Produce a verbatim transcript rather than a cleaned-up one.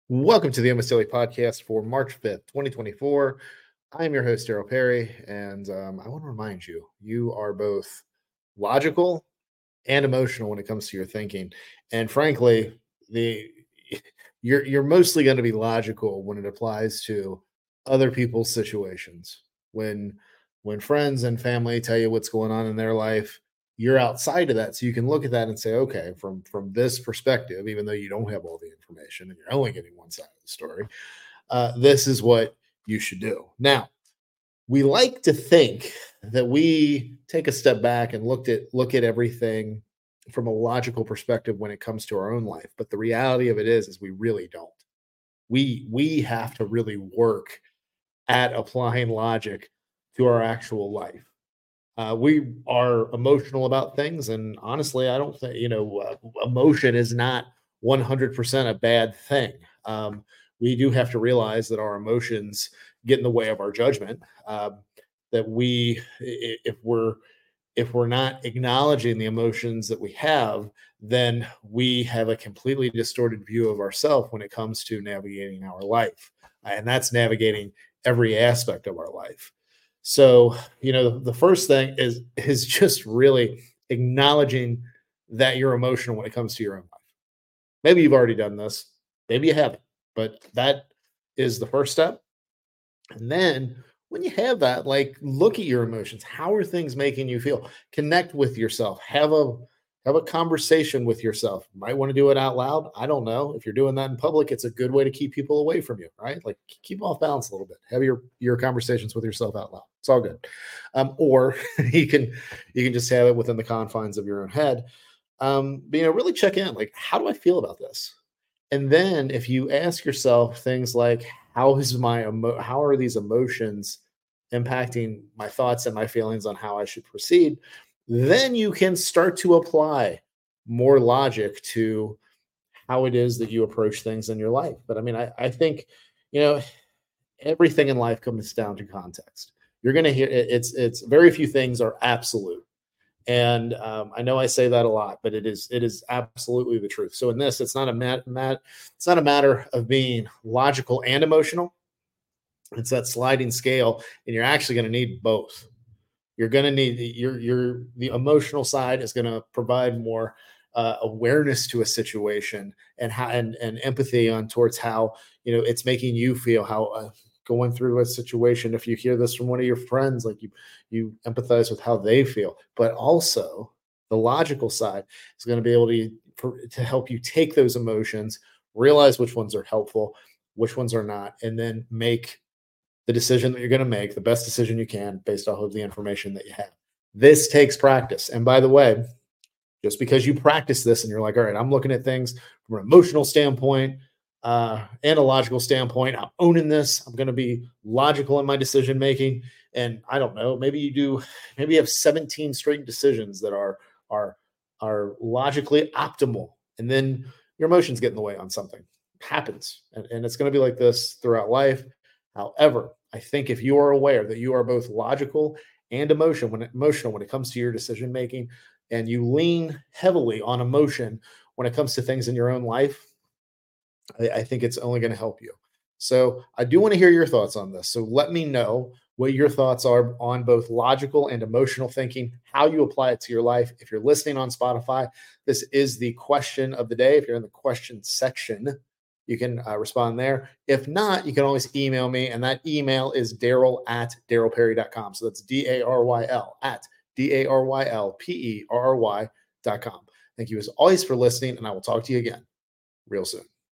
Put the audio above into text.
Welcome to the Emma Silly Podcast for March fifth, twenty twenty-four. I'm your host, Daryl Perry, and um, I want to remind you, you are both logical and emotional when it comes to your thinking. And frankly, the you're you're mostly going to be logical when it applies to other people's situations. When when friends and family tell you what's going on in their life, you're outside of that, so you can look at that and say, okay, from from this perspective, even though you don't have all the information and you're only getting one side of the story, uh, this is what you should do. Now, we like to think that we take a step back and looked at look at everything from a logical perspective when it comes to our own life, but the reality of it is is we really don't. We we have to really work at applying logic to our actual life. Uh, we are emotional about things, and honestly, I don't think, you know, uh, emotion is not one hundred percent a bad thing. Um, we do have to realize that our emotions get in the way of our judgment. Um, that we, i- if we're if we're not acknowledging the emotions that we have, then we have a completely distorted view of ourselves when it comes to navigating our life. And that's navigating every aspect of our life. So, you know, the first thing is is just really acknowledging that you're emotional when it comes to your own life. Maybe you've already done this, maybe you haven't, but that is the first step. And then when you have that, like look at your emotions. How are things making you feel? Connect with yourself. Have a have a conversation with yourself. You might want to do it out loud. I don't know. If you're doing that in public, it's a good way to keep people away from you, right? Like keep off balance a little bit. Have your your conversations with yourself out loud. It's all good. Um, or you can you can just have it within the confines of your own head. Um, but, you know, really check in. Like, how do I feel about this? And then if you ask yourself things like, how is my emo- how are these emotions impacting my thoughts and my feelings on how I should proceed, then you can start to apply more logic to how it is that you approach things in your life. But I mean, I, I think, you know, everything in life comes down to context. You're going to hear it- it's it's very few things are absolute, and um, I know I say that a lot, but it is it is absolutely the truth. So in this, it's not a mat, mat it's not a matter of being logical and emotional. It's that sliding scale, and you're actually going to need both. You're going to need your your the emotional side is going to provide more uh, awareness to a situation and how and, and empathy on towards how, you know, it's making you feel, how uh, going through a situation. If you hear this from one of your friends, like you you empathize with how they feel, but also the logical side is going to be able to for, to help you take those emotions, realize which ones are helpful, which ones are not, and then make the decision that you're going to make, the best decision you can based off of the information that you have. This takes practice. And by the way, just because you practice this and you're like, all right, I'm looking at things from an emotional standpoint, uh, and a logical standpoint, I'm owning this. I'm going to be logical in my decision making. And I don't know, maybe you do, maybe you have seventeen straight decisions that are are are logically optimal, and then your emotions get in the way on something. It happens, and, and it's going to be like this throughout life. However, I think if you are aware that you are both logical and emotion when emotional when it comes to your decision making, and you lean heavily on emotion when it comes to things in your own life, I, I think it's only going to help you. So I do want to hear your thoughts on this. So let me know what your thoughts are on both logical and emotional thinking, how you apply it to your life. If you're listening on Spotify, this is the question of the day. If you're in the question section, you can uh, respond there. If not, you can always email me, and that email is Daryl at daryl perry dot com. So that's D A R Y L at D A R Y L P E R R Y dot com. Thank you as always for listening, and I will talk to you again real soon.